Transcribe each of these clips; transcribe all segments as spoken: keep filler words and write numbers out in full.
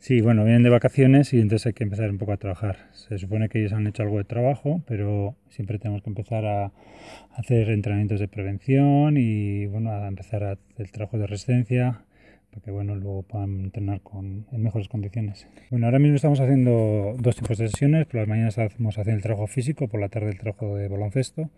Sí, bueno, vienen de vacaciones y entonces hay que empezar un poco a trabajar. Se supone que ellos han hecho algo de trabajo, pero siempre tenemos que empezar a hacer entrenamientos de prevención y bueno, a empezar a hacer el trabajo de resistencia para que bueno, luego puedan entrenar con, en mejores condiciones. Bueno, ahora mismo estamos haciendo dos tipos de sesiones. Por las mañanas hacemos hacer el trabajo físico, por la tarde el trabajo de baloncesto.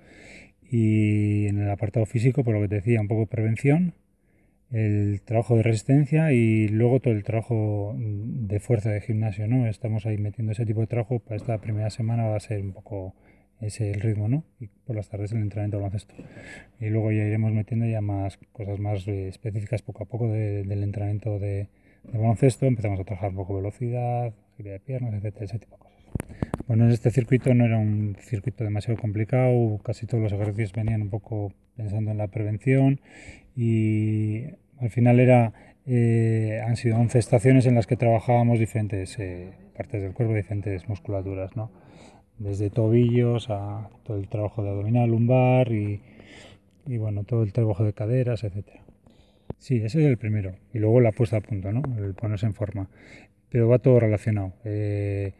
Y en el apartado físico, por lo que te decía, un poco de prevención, el trabajo de resistencia y luego todo el trabajo de fuerza de gimnasio, ¿no? Estamos ahí metiendo ese tipo de trabajo. Para esta primera semana va a ser un poco ese el ritmo, ¿no? Y por las tardes el entrenamiento de baloncesto. Y luego ya iremos metiendo ya más cosas más eh, específicas poco a poco de, del entrenamiento de, de baloncesto. Empezamos a trabajar un poco velocidad, agilidad de piernas, etcétera, ese tipo de cosas. Bueno, en este circuito no era un circuito demasiado complicado, casi todos los ejercicios venían un poco pensando en la prevención y al final era, eh, han sido once estaciones en las que trabajábamos diferentes eh, partes del cuerpo, diferentes musculaturas, ¿no? Desde tobillos a todo el trabajo de abdominal, lumbar y, y bueno, todo el trabajo de caderas, etcétera. Sí, ese es el primero. Y luego la puesta a punto, ¿no? El ponerse en forma. Pero va todo relacionado. Eh,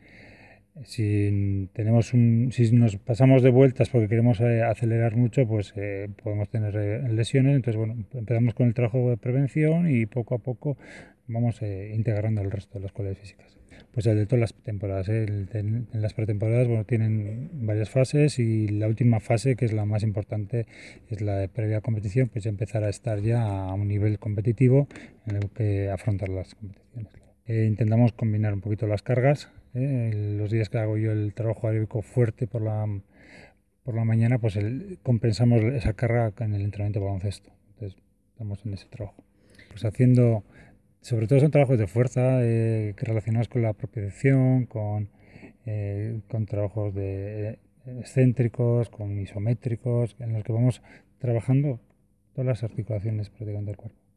si tenemos un, si nos pasamos de vueltas porque queremos eh, acelerar mucho, pues eh, podemos tener eh, lesiones. Entonces, bueno, empezamos con el trabajo de prevención y poco a poco vamos eh, integrando el resto de las cualidades físicas. Pues el de todas las temporadas, ¿eh? El de, en las pretemporadas, bueno, tienen varias fases y la última fase, que es la más importante, es la de previa competición, pues ya empezar a estar ya a un nivel competitivo en el que afrontar las competiciones. Eh, intentamos combinar un poquito las cargas. ¿eh? Los días que hago yo el trabajo aeróbico fuerte por la, por la mañana, pues el, compensamos esa carga en el entrenamiento de baloncesto. Entonces, estamos en ese trabajo. Pues haciendo, sobre todo son trabajos de fuerza eh, que relacionados con la propiocepción, con, eh, con trabajos de eh, excéntricos, con isométricos, en los que vamos trabajando todas las articulaciones prácticamente del cuerpo.